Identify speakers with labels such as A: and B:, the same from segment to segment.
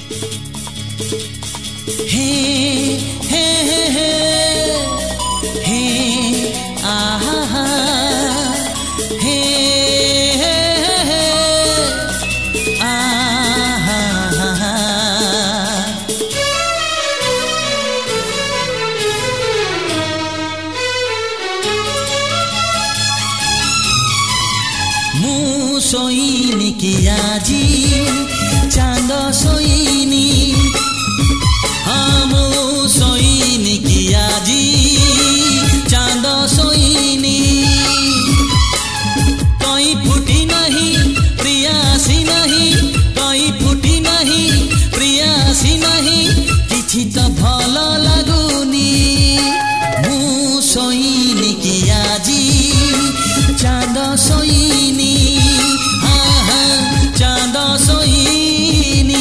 A: हे हे हे हे हे आहा हे हे हे आहा ମୁଁ ଶୋଇନି କି ଆଜି ଚାନ୍ଦ ଶୋଇନି ମୁଁ ଶୋଇନି କି ଆଜି ଚାନ୍ଦ ଶୋଇନି କଇଁ ଫୁଟି ନାହିଁ ପ୍ରିୟା ଆସି ନାହିଁ କଇଁ ଫୁଟି ନାହିଁ ପ୍ରିୟା ଆସି ନାହିଁ କିଛି ତ ଭଲ ଲାଗୁନି ମୁଁ ଶୋଇନି କି ଆଜି ଚାନ୍ଦ ଶୋଇନି ଚାନ୍ଦ ଶୋଇନି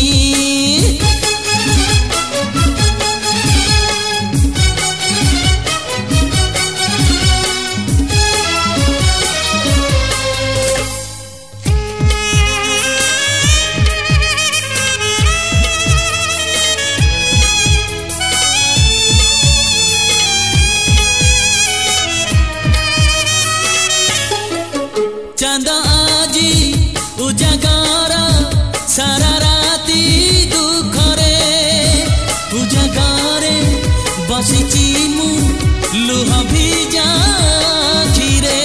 A: चांद आजी उजागर सारा राती दुखरे उजागरे बसिची मु लुह भिजा खीरे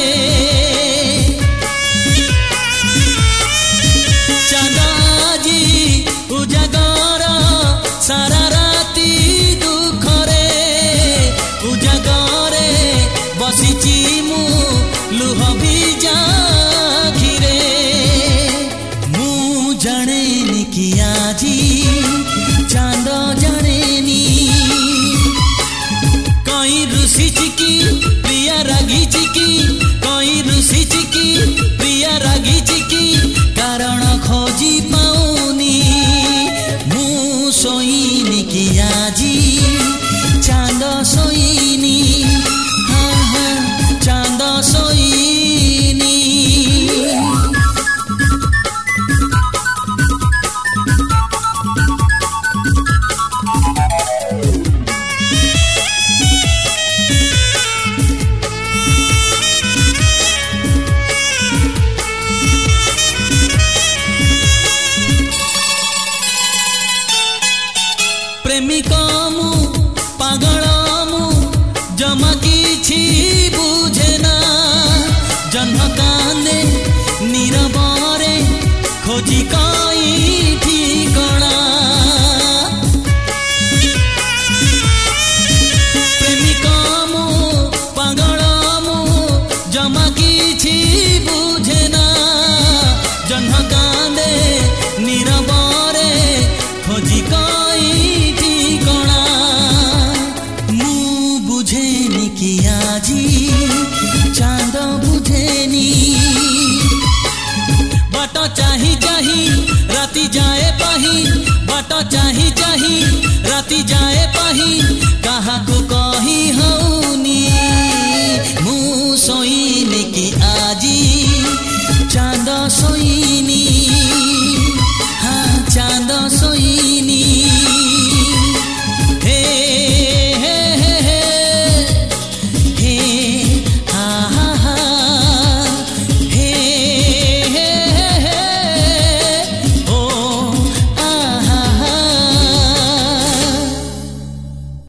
A: चांद आजी उजागर सारा राती दुखरे उजागरे बसिची मु लुह भिजा जी